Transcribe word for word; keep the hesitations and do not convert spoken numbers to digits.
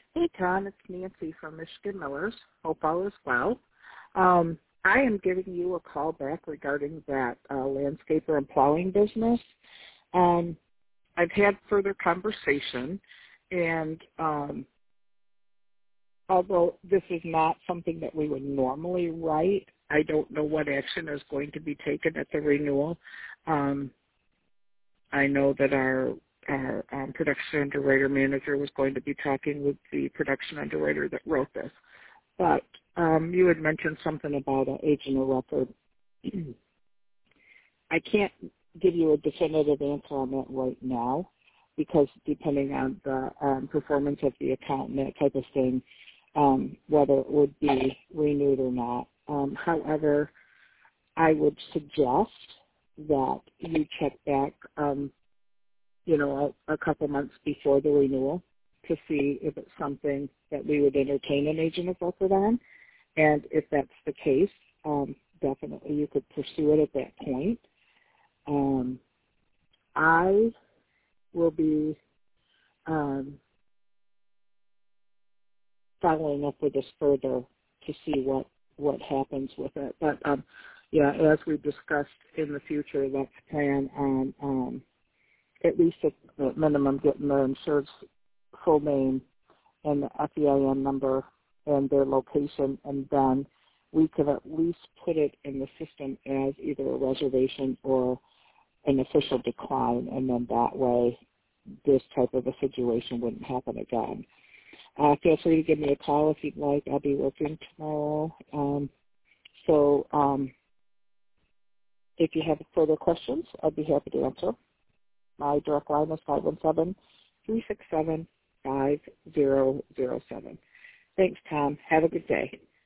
Hey, Tom, it's Nancy from Michigan Millers. Hope all is well. Um, I am giving you a call back regarding that uh, landscaper and plowing business. Um, I've had further conversation, and um, although this is not something that we would normally write, I don't know what action is going to be taken at the renewal. Um, I know that our our um, production underwriter manager was going to be talking with the production underwriter that wrote this. But um, you had mentioned something about an agent of record. I can't give you a definitive answer on that right now because depending on the um, performance of the account and that type of thing, um, whether it would be renewed or not. Um, however, I would suggest that you check back um, you know, a, a couple months before the renewal to see if it's something that we would entertain an agent of record on. And if that's the case, um, definitely you could pursue it at that point. Um, I will be um, following up with this further to see what, what happens with it. But, um, yeah, as we discussed in the future, let's plan on um, at least at the minimum getting the insured's full name and the F E I N number and their location, and then we could at least put it in the system as either a reservation or an official decline, and then that way this type of a situation wouldn't happen again. Uh, feel free to give me a call if you'd like. I'll be working tomorrow. Um, so um, if you have further questions, I'd be happy to answer. My direct line is five one seven, three six seven, five zero zero seven. Thanks, Tom. Have a good day.